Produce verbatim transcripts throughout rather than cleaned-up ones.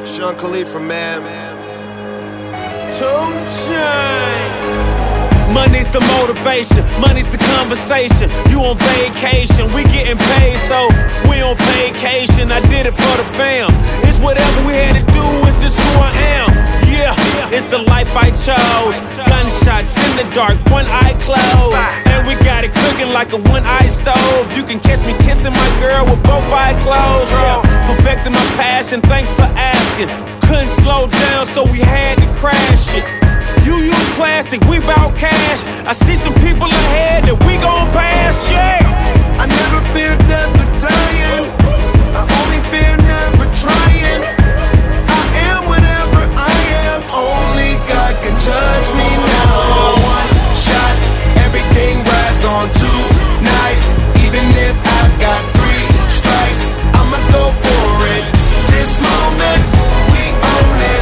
Sean Khalifa, man. Two Chainz. Money's the motivation, money's the conversation. You on vacation, we getting paid, so we on vacation. I did it for the fam. It's whatever we had to do, it's just who I am. Yeah, it's the life I chose. Gunshots in the dark, one eye closed, and we got it cooking like a one-eye stove. You can catch me kissing my girl with both eyes closed. Yeah, perfecting my passion, thanks for asking. Couldn't slow down, so we had to crash it. You use plastic, we bout cash. I see some people ahead that we gon' pass, yeah. I never fear death or dying. I only fear never trying. I am whatever I am. Only God can judge me now. One shot, everything rides on tonight. Even if I've got three strikes, I'ma go for it. This moment, we own it.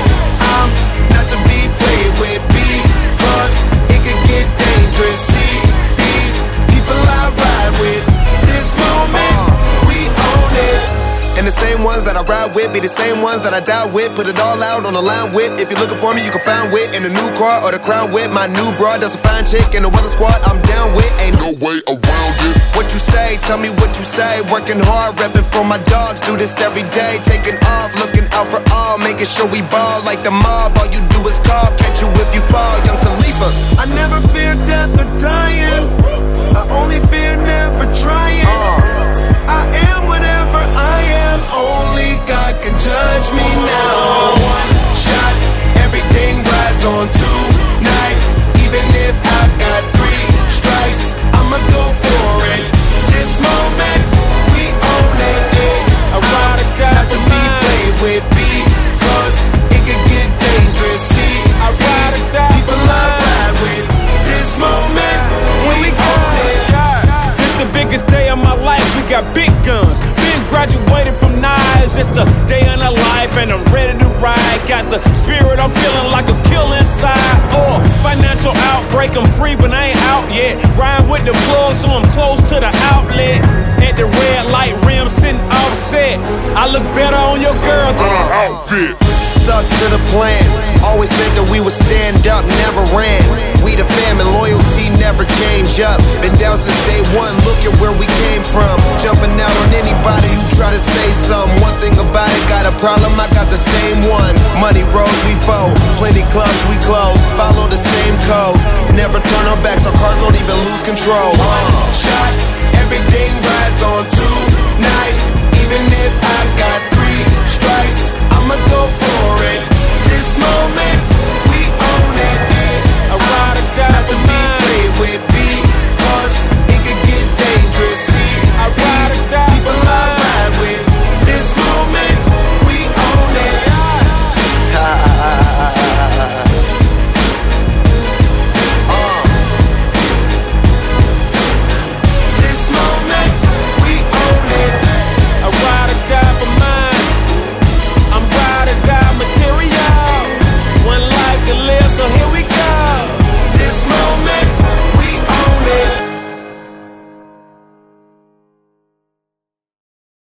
I'm not to be played with, because it could get dangerous. See, these people I ride with. This moment, we own it. And the same ones that I ride with be the same ones that I die with. Put it all out on the line with. If you're looking for me, you can find wit in the new car or the crown with. My new broad, that's a fine chick. And the weather squad, I'm down with. Ain't no way around it. What you say, tell me what you say. Working hard, repping for my dogs. Do this every day. Taking off, looking out for all. Making sure we ball like the mob. All you do is call, catch you if you fall. Young Khalifa. I never fear death or dying. I only fear never trying. Uh. I am whatever I am. Only God can judge me now. One shot, everything rides on tonight. Even if I've got three strikes, I'ma go for it. This moment, we own it. I ride or die not to be played with, because it can get dangerous. See, I ride or die people I ride with. This moment, we own it. This the biggest day of my life. We got big guns. Been graduated from knives. It's the day of our life, and I'm ready to ride. Got the spirit, I'm feeling like a kill inside. Or financial outbreak, I'm free, but I ain't out yet. Ride with the plug, so I'm close to the outlet. At the red light rim, sitting offset. I look better on your girl than an outfit. Stuck to the plan. Always said that we would stand up, never ran. We the fam and loyalty never change up. Been down since day one, look at where we came from. Jumping out on anybody who try to say something. One thing about it, got a problem, I got the same one. Money rolls, we fold. Plenty clubs, we close. Follow the same code. Never turn our backs, our cars don't even lose control. One shot,